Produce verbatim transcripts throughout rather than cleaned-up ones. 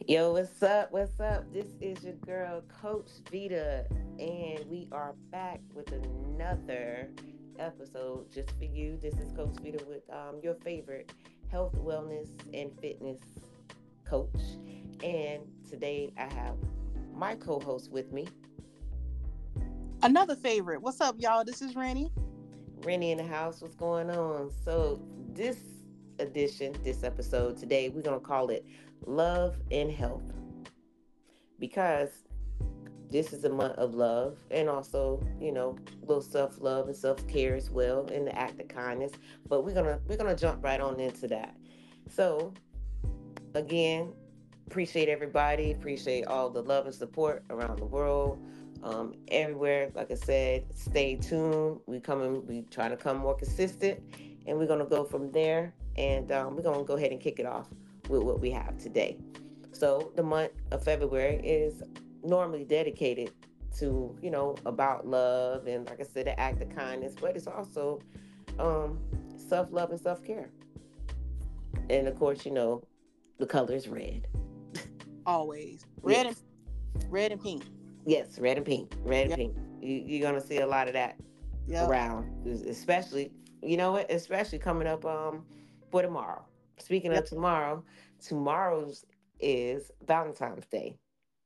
Yo, what's up? What's up? This is your girl, Coach Vita, and we are back with another episode just for you. This is Coach Vita with um, your favorite health, wellness, and fitness coach. And today I have my co host with me, Another favorite. What's up, y'all? This is Rennie. Rennie in the house. What's going on? So, this edition, this episode today, we're going to call it Love and Health because this is a month of love and also, you know, a little self-love and self-care as well in the act of kindness. But we're gonna we're gonna jump right on into that. So again, appreciate everybody, appreciate all the love and support around the world. Um, everywhere, like I said, stay tuned. We coming, we trying to come more consistent, and we're gonna go from there. And um, we're gonna go ahead and kick it off with what we have today. So the month of February is normally dedicated to, you know, about love and, like I said, the act of kindness, but it's also um, self love and self care. And of course, you know, the color is red. Always red and Yes, red and pink. yes, red and pink, red and Yep. pink. You, you're gonna see a lot of that Yep. around, especially, you know what, especially coming up um for tomorrow. Speaking Yep. of tomorrow, tomorrow's is Valentine's Day.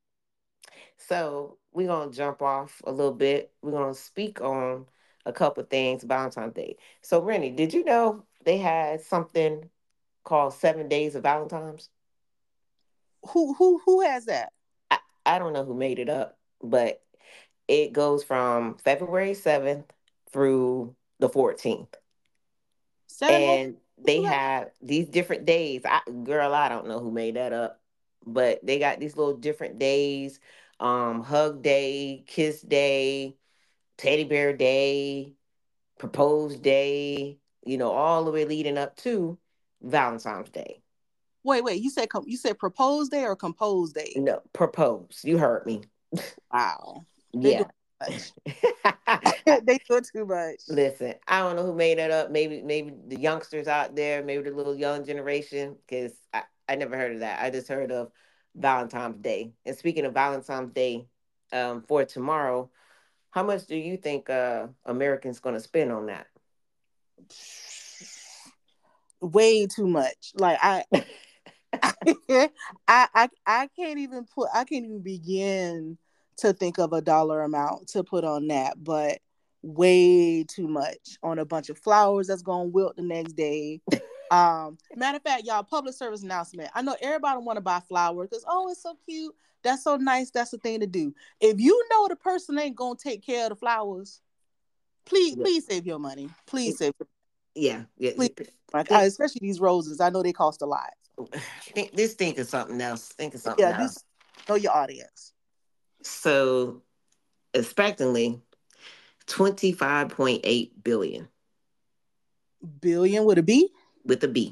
So we're gonna jump off a little bit. We're gonna speak on a couple things Valentine's Day. So Rennie, did you know they had something called Seven Days of Valentine's? Who who who has that? I, I don't know who made it up, but it goes from February seventh through the fourteenth. Seven days. And they have these different days. I, girl, I don't know who made that up, but they got these little different days. Um, hug day, kiss day, teddy bear day, proposed day, you know, all the way leading up to Valentine's Day. Wait, wait. You said com- you said propose day or compose day? No, propose. You heard me. Wow. They do Yeah. too much. They do too much. Listen, I don't know who made that up. Maybe maybe the youngsters out there, maybe the little young generation, because I, I never heard of that. I just heard of Valentine's Day. And speaking of Valentine's Day, um, for tomorrow, how much do you think uh Americans gonna spend on that? Way too much. Like I I, I I can't even put I can't even begin to think of a dollar amount to put on that, but way too much on a bunch of flowers that's gonna wilt the next day. Um, matter of fact, y'all, public service announcement. I know everybody want to buy flowers because oh, it's so cute. That's so nice. That's the thing to do. If you know the person ain't gonna take care of the flowers, please, Yeah, please save your money. Please save, yeah. yeah. please, Think, especially these roses. I know they cost a lot. think, just think of something else. Think of something Yeah, do else. know your audience. So, expectantly, twenty-five point eight billion Billion with a B. with a B.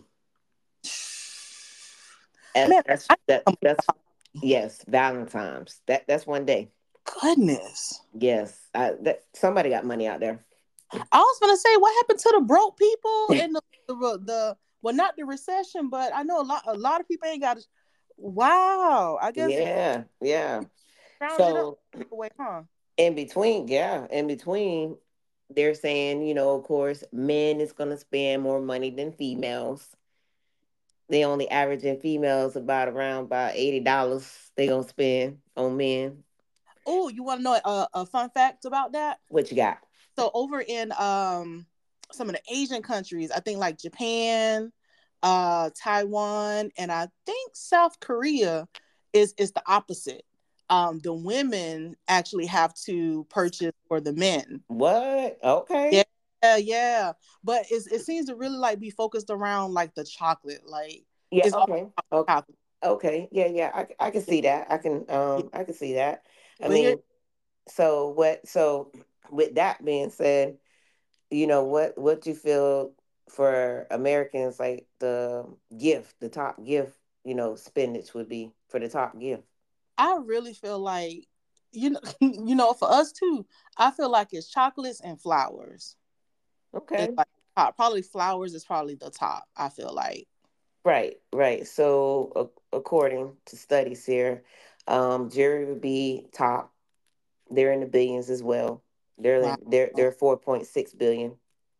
That's Man, that's I that that's yes, Valentine's. That that's one day. goodness. Yes, I, that somebody got money out there. I was gonna say, what happened to the broke people and the the, the well, not the recession, but I know a lot a lot of people ain't got. Wow, I guess Yeah, yeah. round it up So away, huh? in between, yeah, in between, they're saying, you know, of course, men is gonna spend more money than females. They only averaging females about around about eighty dollars they gonna spend on men. Oh, you want to know a, a fun fact about that? What you got? So over in um some of the Asian countries, I think like Japan, uh, Taiwan, and I think South Korea is is the opposite. Um, the women actually have to purchase for the men. What? Okay. Yeah, yeah. But it's, it seems to really like be focused around like the chocolate. Like Yeah. it's all Okay. about Okay. chocolate. Okay. Yeah. Yeah. I, I can see that. I can Yeah. um I can see that. I But here, mean, so what? So with that being said, you know what? What you feel for Americans like the gift, the top gift, you know, spinach would be for the top gift. I really feel like you know, you know, for us too, I feel like it's chocolates and flowers. It's Okay. like top. Probably flowers is probably the top. I feel like. Right, right. So a- according to studies here, um, Jerry would be top. They're in the billions as well. They're Wow. they're they're four point six billion.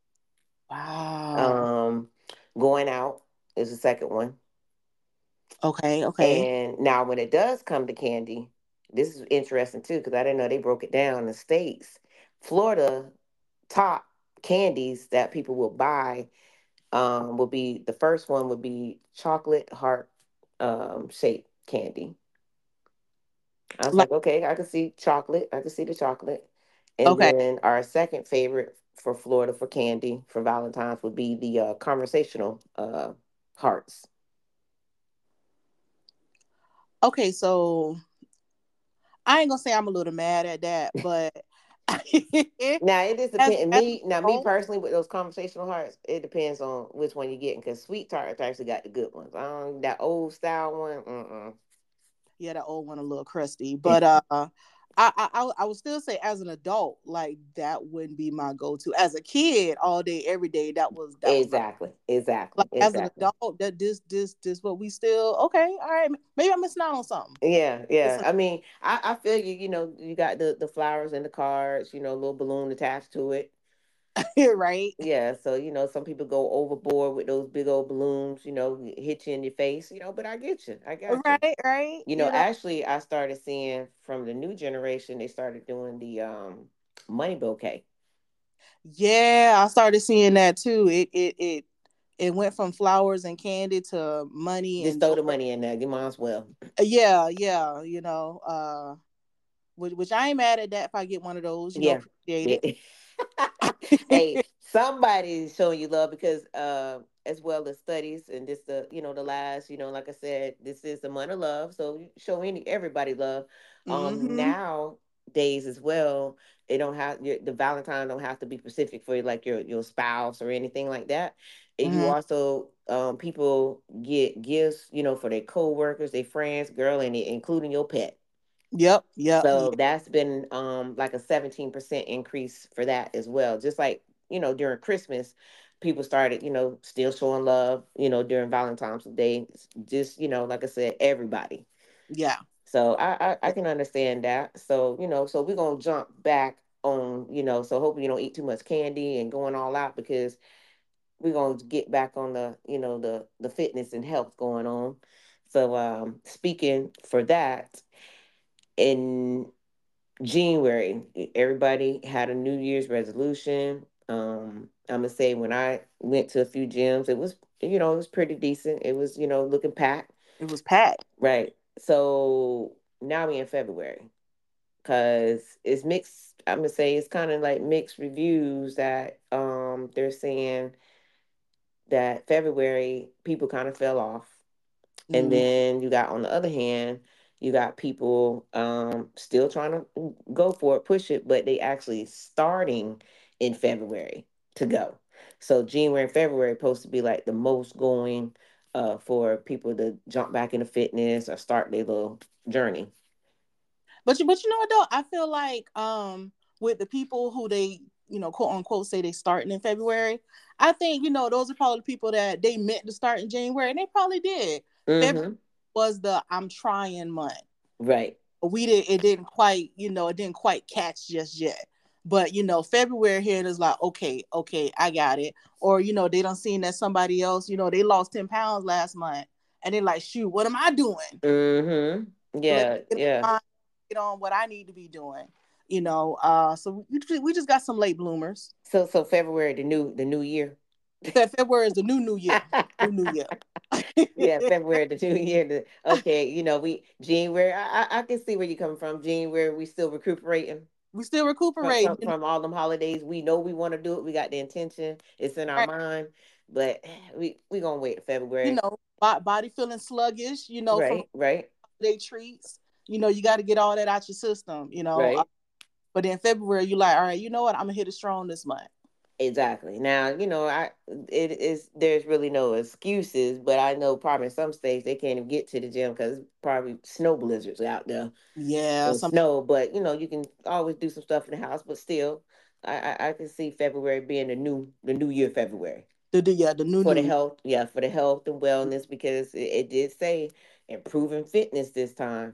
Wow. Um, Going out is the second one. Okay, okay. And now when it does come to candy, this is interesting too because I didn't know they broke it down in the states. Florida top candies that people will buy um will be the first one would be chocolate heart um shaped candy. I was Like like, okay, I can see chocolate. I can see the chocolate. And okay. then our second favorite for Florida for candy for Valentine's would be the uh, conversational uh, hearts. Okay, so I ain't gonna say I'm a little mad at that, but Now it just as depends. as Me now, an me personally, with those conversational hearts, it depends on which one you're getting. Cause sweet tarts actually got the good ones. Um, that old style one, mm yeah, that old one a little crusty, but uh, I, I I I would still say as an adult, like that wouldn't be my go-to. As a kid, all day, every day, that was that was my exactly, exactly, like as an exactly. adult. That this this this what we still okay. All right, maybe I'm missing out on something. Yeah, It's yeah. a, I mean, I, I feel you. You know, you got the the flowers and the cards. You know, little balloon attached to it. right, Yeah, so you know, some people go overboard with those big old balloons. You know, hit you in your face. You know, but I get you. I got you. right, right. You know, You know, actually, I started seeing from the new generation. They started doing the um money bouquet. yeah, I started seeing that too. It it it it went from flowers and candy to money Just and throw jewelry. the money in there. Get mine's well. Yeah, yeah. You know, uh, which, which I ain't mad at that if I get one of those. You know, Yeah. appreciate Yeah. Hey, it. somebody's showing you love because uh as well as studies and this the you know the last you know like I said this is the month of love so you show any everybody love um Mm-hmm. nowadays as well it don't have your, the Valentine don't have to be specific for like your your spouse or anything like that and you Mm-hmm. also um people get gifts you know for their co-workers their friends girl and including your pet. Yep. Yep. So Yeah. that's been um like a seventeen percent increase for that as well. Just like, you know, during Christmas, people started, you know, still showing love, you know, during Valentine's Day. It's just, you know, like I said, everybody. Yeah. So I I, I Yeah. can understand that. So, you know, so we're gonna jump back on, you know, so hopefully you don't eat too much candy and going all out because we're gonna get back on the, you know, the the fitness and health going on. So um speaking for that, in January, e- everybody had a New Year's resolution. Um, I'm gonna say when I went to a few gyms, it was you know it was pretty decent. It was you know looking packed, It was packed. right? So now we in February because it's mixed. I'm gonna say it's kind of like mixed reviews that um they're saying that February people kind of fell off. And Mm. then you got on the other hand, you got people um still trying to go for it, push it, but they actually starting in February to go. So January and February supposed to be like the most going uh for people to jump back into fitness or start their little journey. But you, but you know what though? I feel like um with the people who they you know quote unquote say they starting in February, I think you know those are probably the people that they meant to start in January, and they probably did. February Mm-hmm. was the I'm trying month. Right. We did it didn't quite you know it didn't quite catch just yet. But you know February here is like okay okay I got it. Or you know they don't seen that somebody else you know they lost ten pounds last month, and they're like shoot what am I doing? Mm-hmm. Let Yeah, me get yeah. on, get on what I need to be doing. You know, uh, so we, we just got some late bloomers. So so February the new the new year. Fe- February is the new new year. New new year. Yeah, February the new year. The, okay, you know, we January. I, I I can see where you're coming from. January, we still recuperating We still from recuperating. from, You know, from all them holidays. We know we want to do it. We got the intention. It's in our right? mind, but we we gonna wait You February. know, bo- body feeling sluggish. You know, from Right, right, holiday treats. You know, you got to get all that out your system. You know, uh, right. but then February, you like, all right, you know what? I'm gonna hit it strong this month. Exactly. Now, you know, I it is there's really no excuses, but I know probably in some states they can't even get to the gym because probably snow blizzards out there. Yeah, And some snow, but you know, you can always do some stuff in the house. But still, I, I I can see February being the new the new year February. The, the yeah, the new for the new. health, yeah, for the health and wellness, because it, it did say improving fitness this time.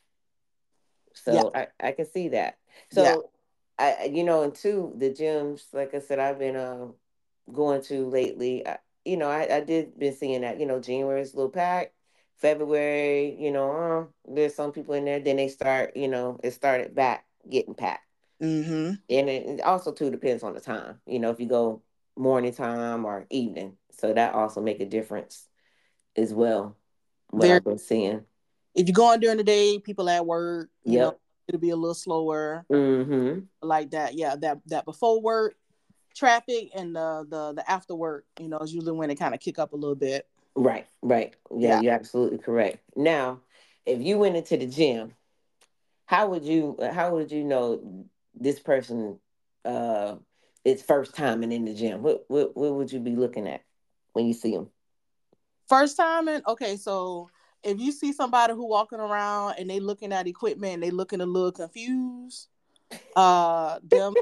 Yeah, So I, I can see that. yeah. So I, you know, and two, the gyms, like I said, I've been um going to lately. I, you know, I, I did been seeing that, you know, January is a little packed. February, you know, uh, there's some people in there. Then they start, you know, it started back getting packed. Mm-hmm. And it, it also too depends on the time. You know, if you go morning time or evening, so that also make a difference as well. What Very. I've been seeing. If you're going during the day, people at work, you know, Yep. it'll be a little slower Mm-hmm. like that. Yeah, that that before work traffic and the the the after work, you know, is usually when it kind of kick up a little bit. Right, right. Yeah, Yeah. you're absolutely correct. Now, if you went into the gym, how would you how would you know this person uh is first timing in the gym? What what what would you be looking at when you see them? First time and okay, so if you see somebody who walking around and they looking at equipment and they looking a little confused, uh them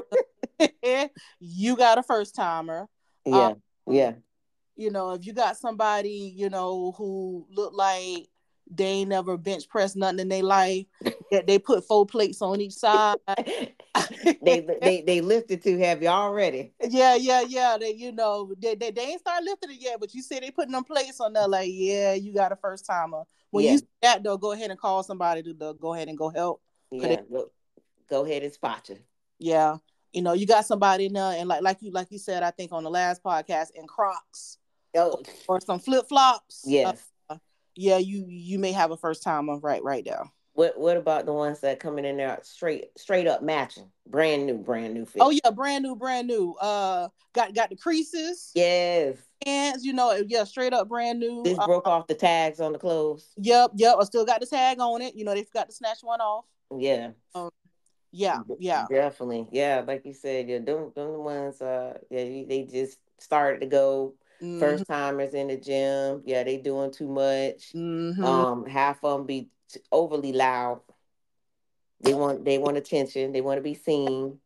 you got a first timer. Um, Yeah, yeah. you know, if you got somebody, you know, who look like they ain't never bench pressed nothing in their life, that they put four plates on each side. they they they lifted too heavy already. Yeah, yeah, yeah. They, you know, they, they, they ain't start lifting it yet, but you see they putting them plates on there. Like, yeah, you got a first timer. When you Yeah, see that though, go ahead and call somebody to, to go ahead and go help. Cause they, yeah. Go, go ahead and spot you. yeah, you know, you got somebody in there, and like like you like you said, I think on the last podcast, in Crocs or, Oh, or some flip flops. Uh, yes. yeah, you you may have a first timer right right there. What what about the ones that coming in there straight straight up matching, brand new, brand new Oh fit? yeah, brand new, brand new. Uh, got got the creases, Yes. hands. You know, yeah, straight up brand new. This Uh, broke off the tags on the clothes. Yep, yep. I still got the tag on it. You know, they forgot to snatch one off. Yeah. Um, yeah, D- yeah. Definitely. Yeah, like you said, yeah, them, them the ones uh yeah, you- they just started to go Mm-hmm. first timers in the gym. Yeah, they doing too much. Mm-hmm. Um half of them be t- overly loud. They want they want attention. They want to be seen.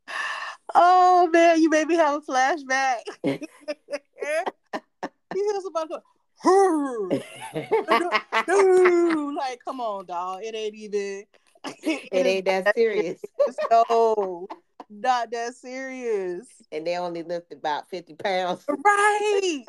Oh man, you made me have a flashback. You hear somebody go, "Hurr." No, like, come on, dog. It ain't even. It It is ain't that not that serious. serious. No, not that serious. And they only lift about fifty pounds. Right.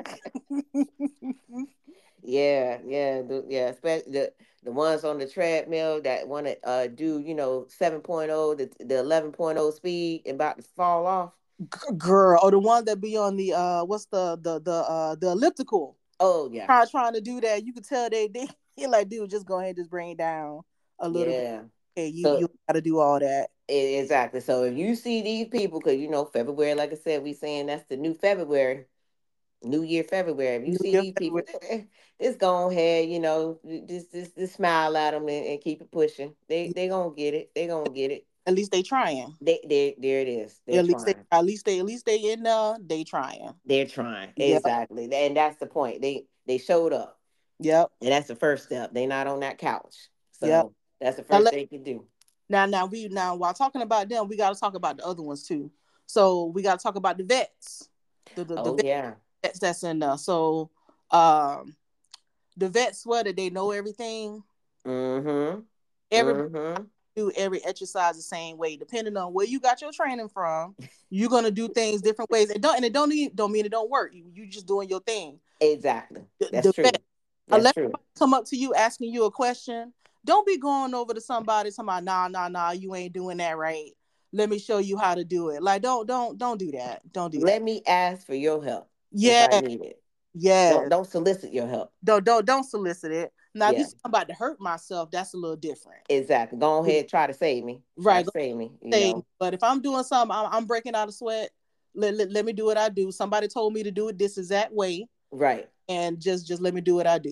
Yeah, yeah, the, yeah. Especially the the ones on the treadmill that want to uh do you know seven the the eleven speed and about to fall off. Girl, or the one that be on the uh, what's the the the uh the elliptical? Oh yeah, Try trying to do that. You could tell they they he like, dude, just go ahead and just bring it down a little bit. yeah. Okay, you So you got to do all that. e- exactly. So if you see these people, because you know February, like I said, we saying that's the new February, New Year February. If you New see Year, these February. people, eh, just go ahead, you know, just just, just smile at them and, and keep it pushing. They they gonna get it. They gonna get it. At least they trying. They they there it is. They're At least they trying. at least they at least they in there. They trying. They're trying. Yep. Exactly. And that's the point. They they showed up. Yep. And that's the first step. They not on that couch. Yep. So that's the Now first let thing you can do. now now we now while talking about them, we got to talk about the other ones too. So we got to talk about the vets, the the, the Oh yeah. vets that's in there. So um, the vets swear that they know everything. Mm-hmm. Everybody Mm-hmm. do every exercise the same way, depending on where you got your training from. You're gonna do things different ways. It don't and it don't need, don't mean it don't work. You you just doing your thing. Exactly. The, That's the vet, true. That's unless true. somebody come up to you asking you a question, don't be going over to somebody talking about nah nah nah you ain't doing that right. Let me show you how to do it. Like don't don't don't do that. Don't do that. Let me ask for your help if Yeah, I need it. Don't yes. don't solicit your help. Don't don't don't solicit it. Now if you Yeah. say I'm about to hurt myself, that's a little different. Exactly. Go Do ahead, try to save me. Try right. to save me, you Say, know. but if I'm doing something, I'm, I'm breaking out a sweat. Let, let, let me do what I do. Somebody told me to do it this exact way, Right. and just just let me do what I do.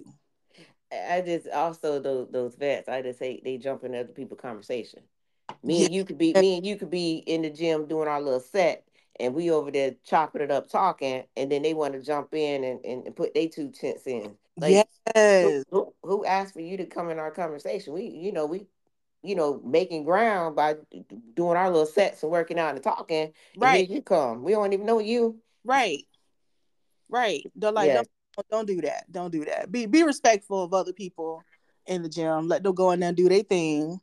I just also those those vets, I just hate they jump in other people's conversation. Me Yeah, and you could be me and you could be in the gym doing our little set and we over there chopping it up talking and then they want to jump in and, and, and put their two cents in. Like who, yes, who who asked for you to come in our conversation? We you know, we you know, making ground by d- d- doing our little sets and working out and talking, and here right, you come. We don't even know you. right, Right. Don't like Yeah, don't don't do that. Don't do that. Be be respectful of other people in the gym. Let them go in there and do their thing.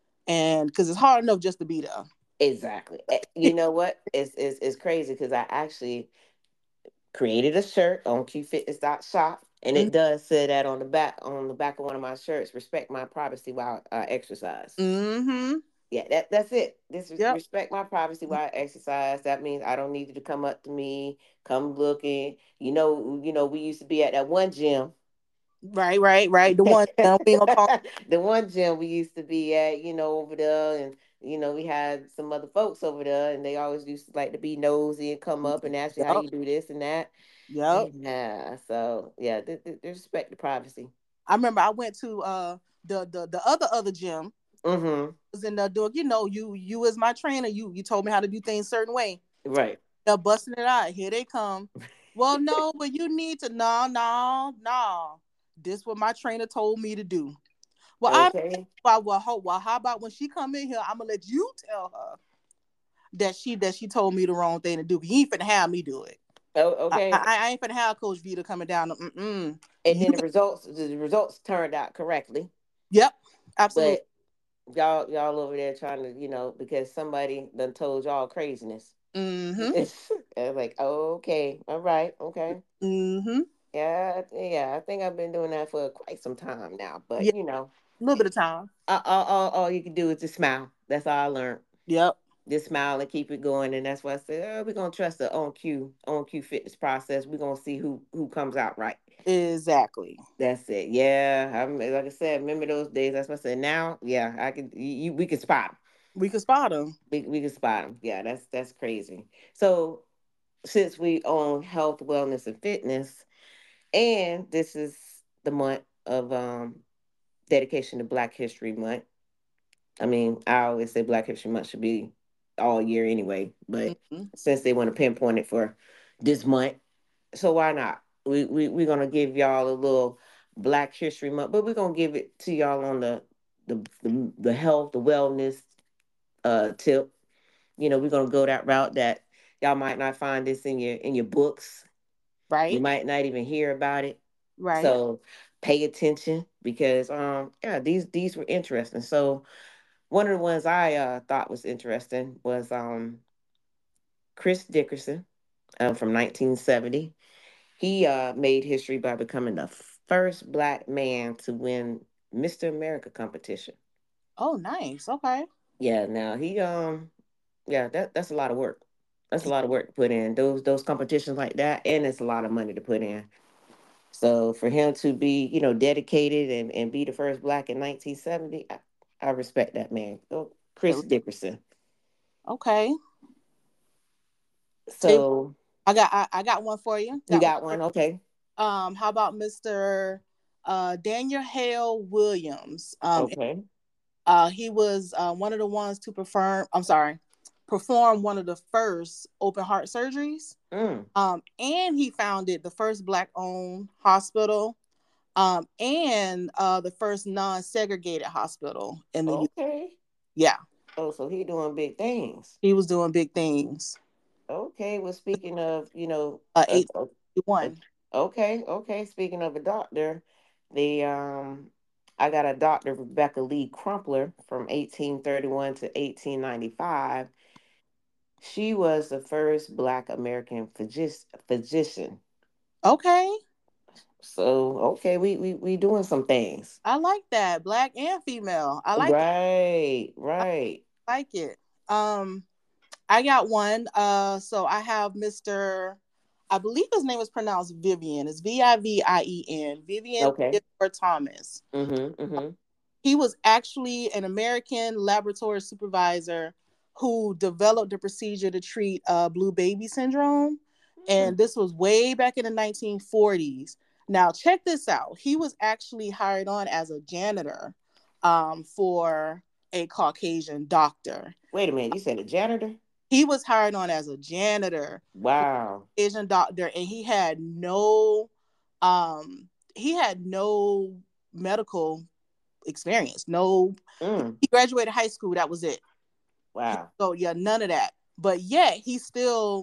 And because it's hard enough just to be there. exactly. Eh, You know what? It's it's, it's crazy because I actually created a shirt on q fitness dot shop, and it does say that on the back on the back of one of my shirts. Respect my privacy while I exercise. Mm-hmm. Yeah, that that's it. This is Yep. respect my privacy while I exercise. That means I don't need you to come up to me, come looking. You know, you know, we used to be at that one gym. Right, right, right. The one uh, we ain't gonna call. The one gym we used to be at, you know, over there, and you know, we had some other folks over there, and they always used to like to be nosy and come up and ask you how Yep. you do this and that. Yep. Yeah, so yeah, th- th- th- respect the privacy. I remember I went to uh the the the other other gym. Mm-hmm. Was in the door. You know, you you as my trainer, you you told me how to do things certain way. Right. They're busting it out. Here they come. Well, no, but you need to no, no, no. This what my trainer told me to do. Well, I Okay. well, well, how, well, how about when she come in here, I'm gonna let you tell her that she that she told me the wrong thing to do. You ain't finna have me do it. Oh, I, okay. I, I ain't finna have Coach Vita coming down. Mm-mm. And You then the can, results, the results turned out correctly, yep, absolutely. but y'all, y'all over there trying to, you know, because somebody done told y'all craziness. Mm-hmm. It's like, oh, okay, all right, okay. Mm-hmm. Yeah, I- yeah, I think I've been doing that for quite some time now, Yeah, but you know, a little bit of time. all, all, all all you can do is just smile. That's all I learned. Yep, Just smile and keep it going, and that's why I said, oh, we're gonna trust the on cue, on cue fitness process. We're gonna see who who comes out right. exactly. That's it. Yeah, I am like I said, remember those days. That's what I said. Now, yeah, I can. You, you we can spot 'em. We can spot them. We we can spot them. Yeah, that's that's crazy. So since we own health, wellness, and fitness, and this is the month of um dedication to Black History Month. I mean, I always say Black History Month should be all year anyway, but Mm-hmm. since they want to pinpoint it for this month, so why not? We we we're gonna give y'all a little Black History Month, but we're gonna give it to y'all on the the the, the health, the wellness uh tip. You know, we're gonna go that route that y'all might not find this in your in your books. You Right, might not even hear about it. right. So pay attention because um yeah, these these were interesting. So one of the ones I uh thought was interesting was um Chris Dickerson um, from nineteen seventy. He uh, made history by becoming the first black man to win Mister America competition. Oh, nice. Okay. Yeah, now he um yeah, that that's a lot of work. That's a lot of work to put in. Those those competitions like that, and it's a lot of money to put in. So for him to be, you know, dedicated and, and be the first black in nineteen seventy, I, I respect that man. Oh, Chris Dickerson. Okay. Say, So I got I, I got one for you. you Got one got for one, okay? you. Um, how about Mister Uh Daniel Hale Williams? Um, Okay. uh, he was uh, one of the ones to perform. I'm sorry, perform one of the first open heart surgeries. Mm, Um, and he founded the first black-owned hospital. Um, and uh, the first non-segregated hospital in the U. S. okay. Yeah, Oh, so he doing big things. he was doing big things. Okay. Well, speaking of, you know, Uh, uh, uh, uh, eighteen eighty-one. okay, okay. Speaking of a doctor, the um, I got a doctor, Rebecca Lee Crumpler, from eighteen thirty-one to eighteen ninety-five. She was the first Black American physician. Physician. Okay, So okay, we we we doing some things. I like that. Black and female. I like that. Right, I right. like it. Um, I got one. Uh, so I have Mister I believe his name is pronounced Vivian. It's V I V I E N. Vivian Okay. Theodore Thomas. Mm-hmm. Mm-hmm. He was actually an American laboratory supervisor who developed the procedure to treat uh, blue baby syndrome. And this was way back in the nineteen forties. Now, check this out. He was actually hired on as a janitor um, for a Caucasian doctor. Wait a minute. You said a janitor? He was hired on as a janitor for Wow. an Asian doctor, and he had no, um, he had no medical experience. No, Mm, he graduated high school. That was it. wow. So yeah, none of that. But yet he still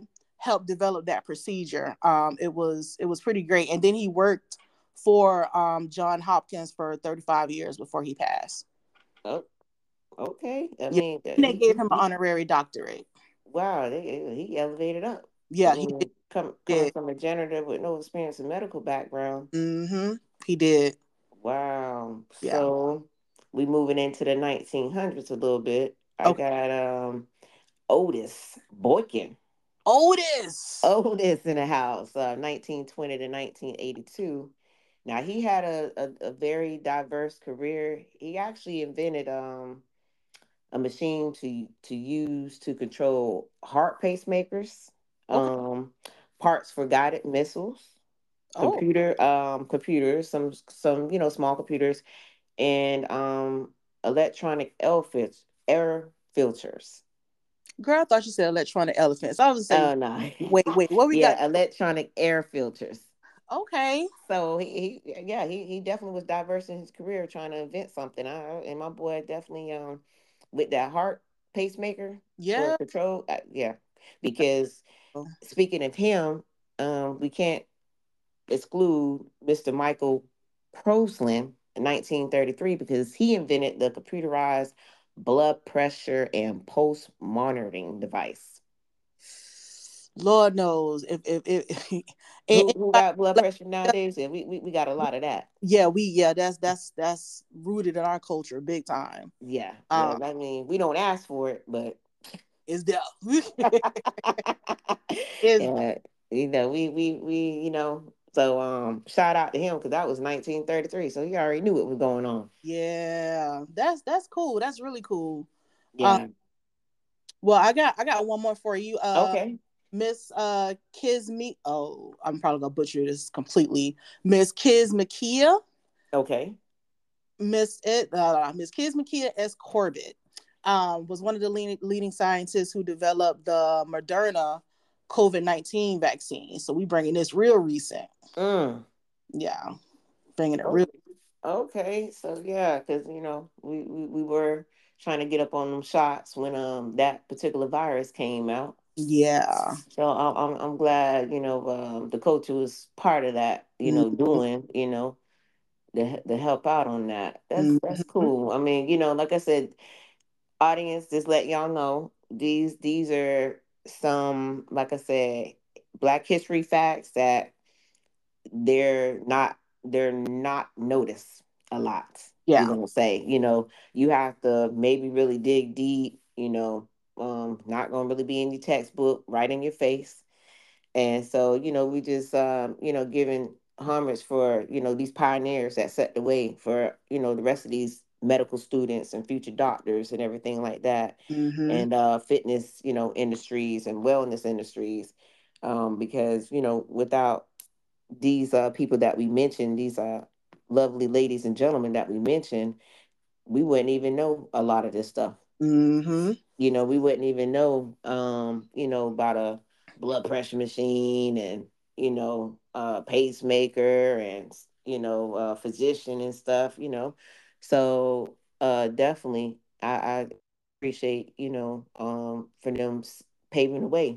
helped develop that procedure. Um, it was it was pretty great. And then he worked for um, John Hopkins for thirty-five years before he passed. Oh, okay. I Yeah, mean, uh, and they he, gave he, him an he honorary doctorate. wow, they, he elevated up. I Yeah, he mean, come, coming did. from a janitor with no experience in medical background. Mm-hmm. He did. Wow. Yeah. So we moving into the nineteen hundreds a little bit. I Okay. got um Otis Boykin. Otis. Otis in the house, uh, nineteen twenty to nineteen eighty-two. Now he had a, a, a very diverse career. He actually invented um a machine to to use to control heart pacemakers, Okay. um, parts for guided missiles, Oh, computer um computers, some some you know small computers, and um electronic air filters. Air filters. girl, I thought you said electronic elephants. I was gonna say, Oh no, wait, wait, what we got? yeah, electronic air filters. Okay. So he, he yeah, he, he definitely was diverse in his career trying to invent something. I, and my boy definitely um with that heart pacemaker for Yeah. control. Uh, yeah, because speaking of him, um, we can't exclude Mister Michael Proslin in nineteen thirty-three because he invented the computerized blood pressure and pulse monitoring device. Lord knows if if, if and, Who and who like, got blood like, pressure nowadays? Yeah, we, we we got a lot of that. yeah, we yeah, that's that's that's rooted in our culture big time. Yeah, yeah. Um, I mean, we don't ask for it, but is there is yeah, you know, we we we you know. So um, shout out to him because that was nineteen thirty-three. So he already knew what was going on. yeah, that's that's cool. That's really cool. Um, Yeah. well, I got I got one more for you. Uh, Okay. Miss uh Kisme. Oh, I'm probably gonna butcher this completely. Miss Kismakia. Okay. Miss it. Uh, Miss Kismakia S. Corbett um, was one of the leading, leading scientists who developed the Moderna COVID nineteen vaccine. So we bringing this real recent. Mm. Yeah, bringing it Oh, real. okay. So yeah, because you know we, we we were trying to get up on them shots when um that particular virus came out. Yeah. So I'm I'm, I'm glad you know um, the coach was part of that. You know, Mm-hmm. doing you know to to help out on that. That's that's Mm-hmm. cool. I mean, you know, like I said, audience, just let y'all know these these are some, like I said, Black history facts that they're not they're not noticed a lot. We're Yeah. gonna say, you know, you have to maybe really dig deep. You know, um, not gonna really be in your textbook, right in your face. And so, you know, we just, um, you know, giving homage for, you know, these pioneers that set the way for, you know, the rest of these medical students and future doctors and everything like that. Mm-hmm. And uh, fitness, you know, industries and wellness industries. Um, because, you know, without these uh, people that we mentioned, these uh, lovely ladies and gentlemen that we mentioned, we wouldn't even know a lot of this stuff. Mm-hmm. You know, we wouldn't even know, um, you know, about a blood pressure machine and, you know, uh, pacemaker and, you know, uh, physician and stuff, you know. So uh, definitely, I, I appreciate, you know, um, for them s- paving the way.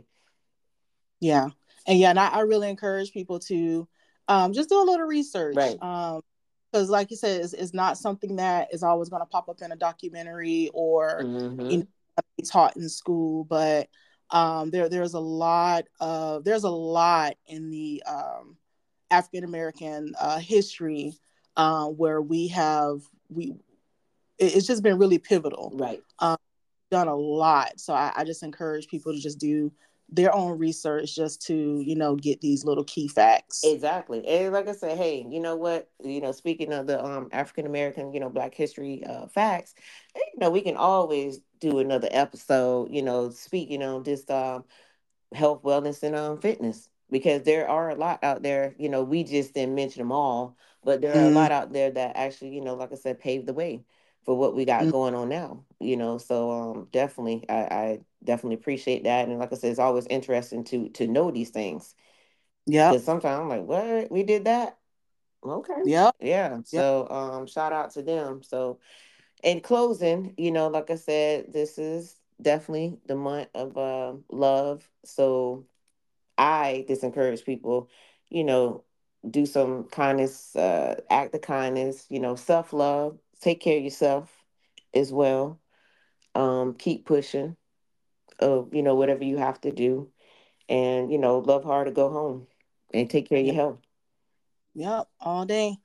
Yeah. And yeah, and I, I really encourage people to um, just do a little research. Right. Um, because like you said, it's, it's not something that is always going to pop up in a documentary or you know Mm-hmm. be taught in school. But um, there there's a lot of there's a lot in the um, African American uh, history uh, where we have we it, it's just been really pivotal. Right. Um, done a lot. So I, I just encourage people to just do their own research just to, you know, get these little key facts. Exactly. And like I said, hey, you know what? You know, speaking of the um African American, you know, Black history uh facts, eh, you know, we can always do another episode, you know, speaking on this um health, wellness, and um fitness. Because there are a lot out there, you know, we just didn't mention them all, but there are a Mm, lot out there that actually, you know, like I said, paved the way for what we got mm, going on now. You know, so um definitely I, I definitely appreciate that. And like I said, it's always interesting to to know these things yep. because sometimes I'm like, what? We did that? Okay. Yep. Yeah. Yep. So um shout out to them. So in closing, you know, like I said, this is definitely the month of uh, love. So I just encourage people, you know, do some kindness, uh, act of kindness, you know, self love, take care of yourself as well. Um, keep pushing, uh, you know, whatever you have to do, and you know, love hard to go home, and take care of your Yep. health. Yep. All day.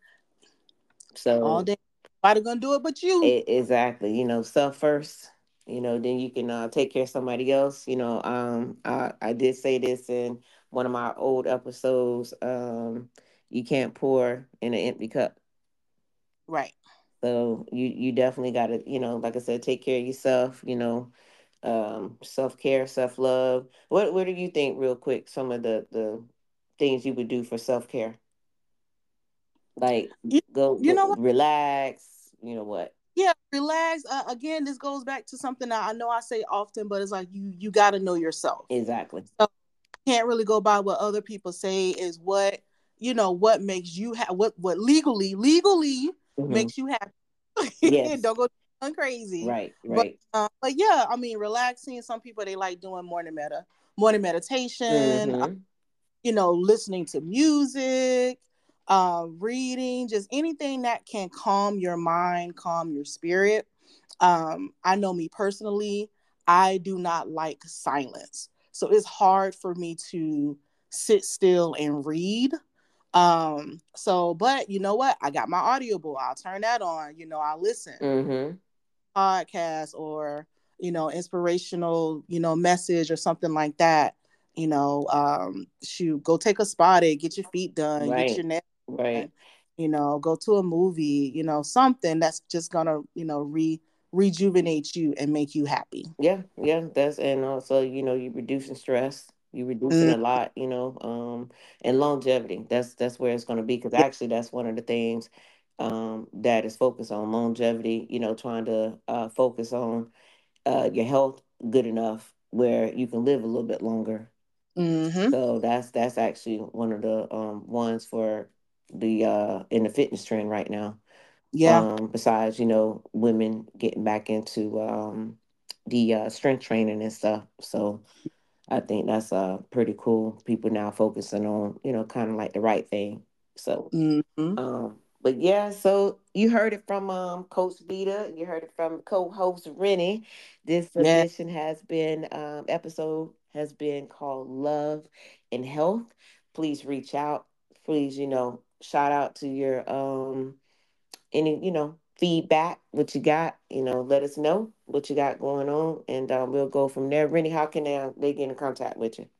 All So day. Nobody gonna do it but you. e- exactly, you know, self first. You know, then you can uh, take care of somebody else. You know, um, I I did say this in one of my old episodes. Um, you can't pour in an empty cup. Right. So you you definitely got to, you know, like I said, take care of yourself. You know, um, self care, self love. What what do you think, real quick? Some of the the things you would do for self care, like You, go you go know what? relax. You know what? Yeah, relax. Uh, again, this goes back to something that I know I say often, but it's like you you got to know yourself. Exactly. So can't really go by what other people say. Is what you know what makes you ha- what what legally legally Hmm. makes you happy. Yes. Don't go crazy. Right. But Right. uh, but yeah, I mean, relaxing. Some people they like doing morning meta, morning meditation. Uh, Mm-hmm. you know, listening to music, uh, reading, just anything that can calm your mind, calm your spirit. Um, I know me personally, I do not like silence, so it's hard for me to sit still and read. Um, so, but you know what? I got my Audible. I'll turn that on. You know, I'll listen Mm-hmm. podcast or you know inspirational you know message or something like that. You know, um, shoot, go take a spa day, get your feet done, get your Right. nails Right. done. You know, go to a movie. You know, something that's just gonna you know re rejuvenate you and make you happy. Yeah, yeah, that's, and also, you know, you reducing stress, you reducing Mm, a lot, you know, um, and longevity. That's that's where it's going to be, because yeah. actually that's one of the things um that is focused on longevity. You know, trying to uh focus on uh your health good enough where you can live a little bit longer. Mm-hmm. So that's that's actually one of the um ones for the uh in the fitness trend right now. Yeah. Um, besides, you know, women getting back into um, the uh, strength training and stuff. So I think that's uh, pretty cool. People now focusing on, you know, kind of like the right thing. So, Mm-hmm. um, but yeah, so you heard it from um, Coach Vita. You heard it from co-host Rennie. This Yeah. edition has been, um, episode has been called Love and Health. Please reach out. Please, you know, shout out to your um, any, you know, feedback, what you got, you know, let us know what you got going on, and um, we'll go from there. Rennie, how can they, they get in contact with you?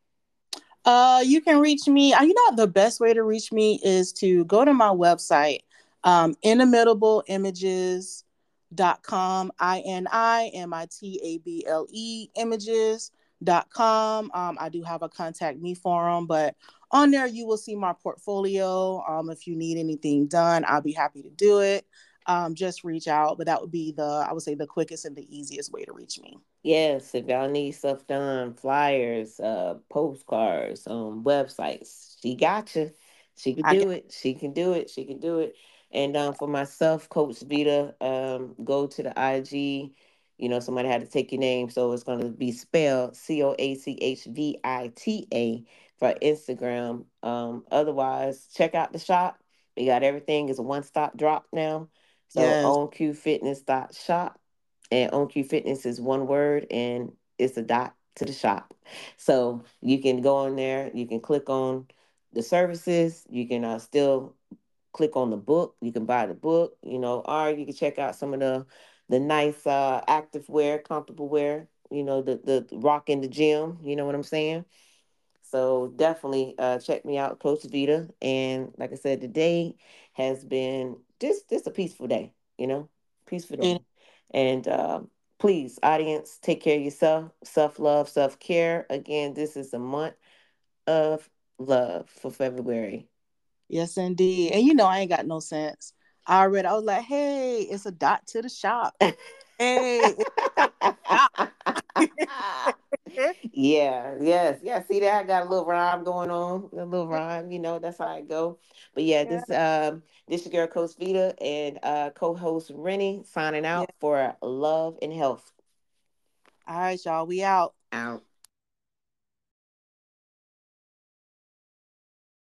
Uh, you can reach me. Uh, you know, the best way to reach me is to go to my website, um, inimitable images dot com, I N I M I T A B L E images dot com. Um, I do have a contact me forum, but on there you will see my portfolio. Um, if you need anything done, I'll be happy to do it. Um, just reach out, but that would be the, I would say, the quickest and the easiest way to reach me. Yes, if y'all need stuff done, flyers, uh, postcards, um, websites, she got you. She can I can, do it. She can do it. She can do it. And um, for myself, Coach Vita, um, go to the I G. You know, somebody had to take your name, so it's going to be spelled C O A C H V I T A for Instagram. Um, otherwise, check out the shop. We got everything. It's a one stop drop now. So yes. on q fitness dot shop, and On Q Fitness is one word, and it's a dot to the shop. So you can go on there, you can click on the services, you can uh, still click on the book, you can buy the book, you know, or you can check out some of the the nice uh active wear, comfortable wear, you know, the the rock in the gym, you know what I'm saying? So definitely uh, check me out, Coach Vita. And like I said, today has been just just a peaceful day, you know, peaceful day. And And uh, please, audience, take care of yourself, self love, self care. Again, this is a month of love for February. yes, indeed. And you know, I ain't got no sense. I already, I was like, hey, it's a dot to the shop. Hey, it's a dot to the shop. Yeah, yes, yeah. See that, I got a little rhyme going on, a little rhyme. You know, that's how I go. But yeah, Yeah, this um, this your girl Coach Vita and uh, co-host Rennie signing yeah. out for Love and Health. All right, y'all. We out. Out.